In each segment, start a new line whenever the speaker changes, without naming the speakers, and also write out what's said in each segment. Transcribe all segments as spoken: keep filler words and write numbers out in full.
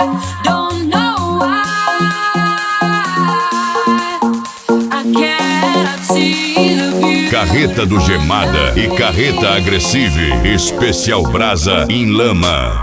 Don't know why I cannot see the view.
Carreta do Gemada e Carreta Agressive. Especial Brasa em Lama.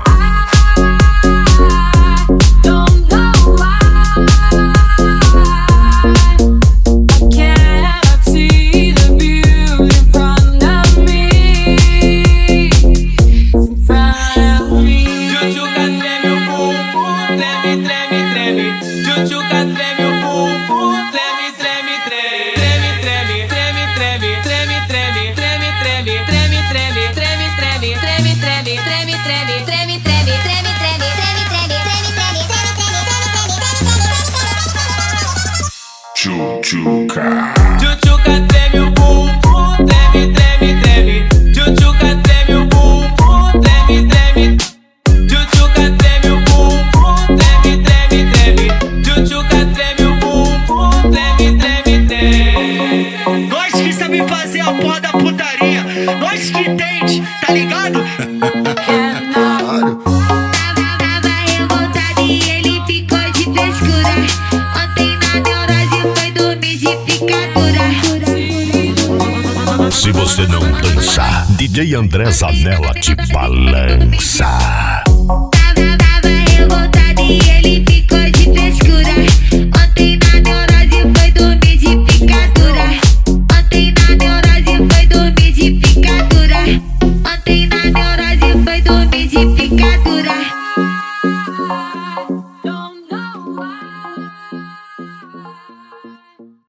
Tchutchuca.
Tchutchuca treme o bumbum, treme, treme, treme. Tchutchuca treme o bumbum, treme, treme. Tchutchuca treme o bumbum, treme, treme, treme. Tchutchuca treme o bumbum, treme, treme, treme.
Nós que sabe fazer a porra da putaria, nós que entende, tá ligado?
Se você não dançar, D J André Zanella te balança.